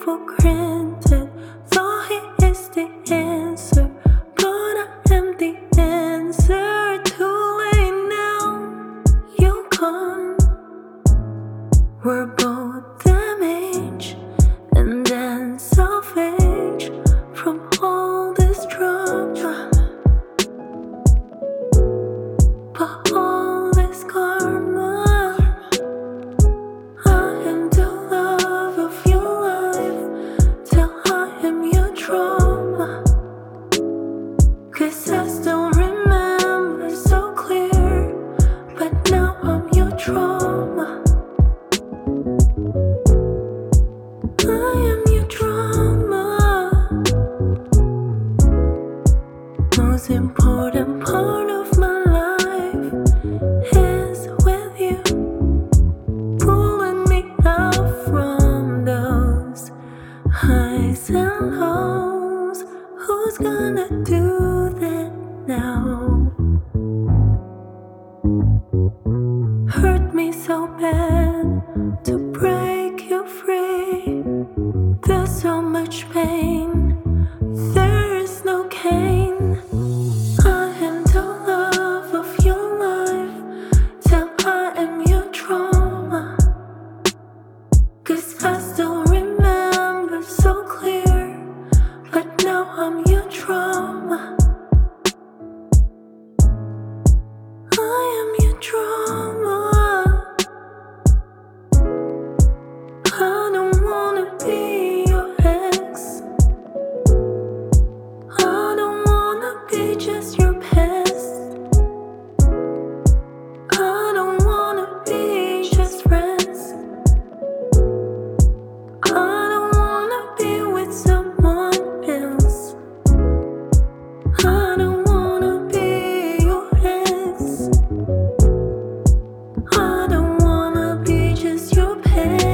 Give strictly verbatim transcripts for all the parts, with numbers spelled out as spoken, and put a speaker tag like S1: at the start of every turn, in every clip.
S1: for granted. Thought he is the answer, but I am the answer. Too late now, you come. We're both damaged and then selfish from all this drama. But all this karma, I am the love of your life till I am your trauma. Cause I still remember so clear, but now I'm your trauma. I am your trauma. Most important part of my life is with you, pulling me out from those highs and lows. Who's gonna do that now? Hurt me so bad to break you free. There's so much pain, there is no gain. I am the love of your life till I am your trauma. Cause I still remember so clear, but now I'm your trauma. I am your trauma. I don't wanna be your ex. I don't wanna be just your past. I don't wanna be just friends. I don't wanna be with someone else. I don't wanna be your ex. I don't wanna be just your past.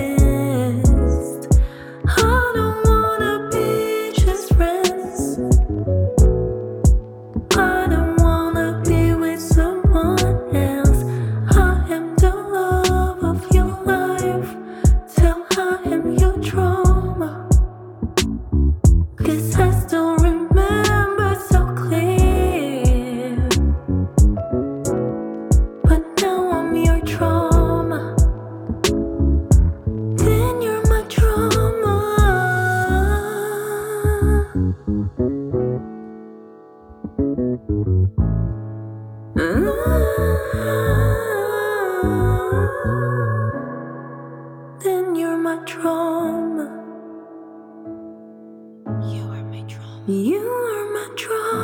S1: I don't wanna be just friends. I don't wanna be with someone else. I am the love of your life till I am your trauma. Cause I still remember so clear, but now I'm your trauma. Then you're my trauma. Then you're my trauma. You are my trauma. You are my trauma.